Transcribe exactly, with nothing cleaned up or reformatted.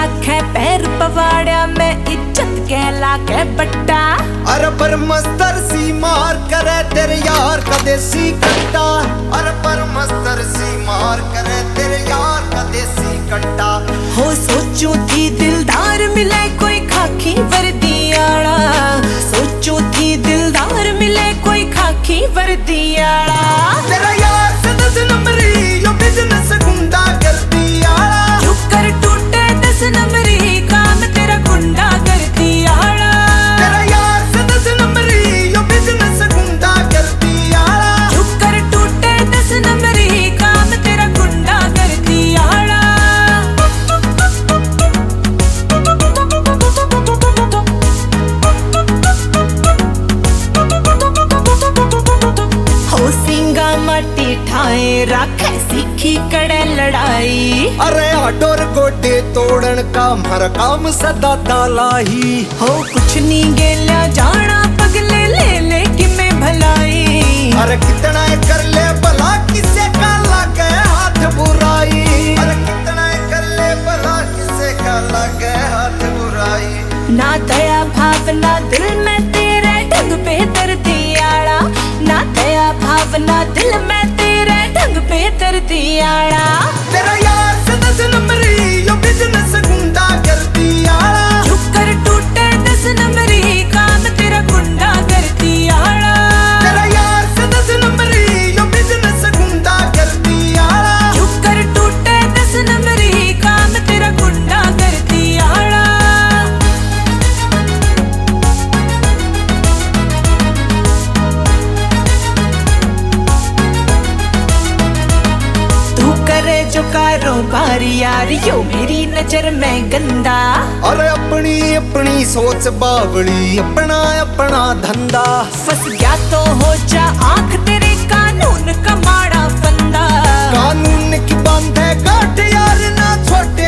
आखे पैर पवाड़ा में इज्जत कहला के बट्टा। अरे पर मस्तर सी मार करे तेरे यार का देसी कट्टा। अरे पर मस्तर सी मार करे तेरे यार का देसी कट्टा। हो सोचो थी दिलदार मिले कोई खाकी वर्दी आला, सोचो थी दिलदार मिले कोई खाकी वर्दी आला। तेरा यार से दस नंबरी यो बिजनेस गुंडा करती आला। चुप कर टूटे दस नंबरी काम तेरा गुंडा करती आला। तेरा यार से दस नंबरी यो बिजनेस गुंडा करती आला। चुप कर टूटे दस नंबरी काम तेरा गुंडा करती आला। हो सिंगा माटी ठाए राखे सीखी कड़े लड़ाई। अरे आडोर गोडे तोड़न का हर काम सदा तालाई। हो कुछ नहीं गेला जाना पगले ले ले कि मैं भलाई। अरे कितना कर ले भला किसे का लगे हाथ बुराई। अरे कितना कर ले भला किसे का लगे हाथ बुराई। ना दया भावना दिल में तेरे ढंग पे दर्दी आड़ा, ना दया भावना दिल में तेरे ढंग पे दर्दी आड़ा। तेरा यार से दस नंबरी यो बिजनेस गुंडा करती आला। चुप कर टूटे दस नंबरी काम तेरा गुंडा करती आड़ा। तेरा यार से दस नंबरी यो बिजनेस गुंडा करती आला। चुप कर टूटे दस नंबरी काम तेरा गुंडा करती आड़ा। तू करे जो कारोबार यार यो मेरी नजर में गंदा। अरे अपनी अपनी सोच बावली अपना अपना धंधा। फंस गया तो हो जा आंख तेरे कानून का माड़ा फंदा। कानून की बांधे गाठ यार ना छोटे